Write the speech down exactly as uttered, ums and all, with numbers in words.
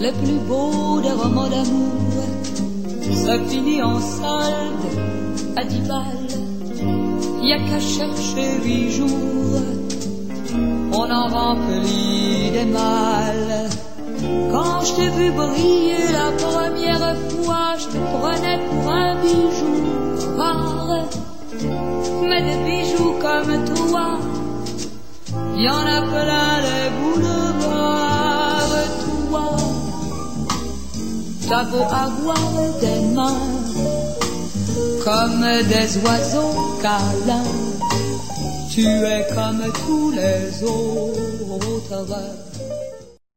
le plus beau des romans d'amour se finit en solde à dix balles. Y a qu'à chercher huit jours, on en remplit des malles. Quand je t'ai vu briller la première fois, je te prenais pour un bijou rare. Mais des bijoux comme toi, y en a plein les boulevards. Toi, t'as beau avoir des mains comme des oiseaux câlins, tu es comme tous les autres.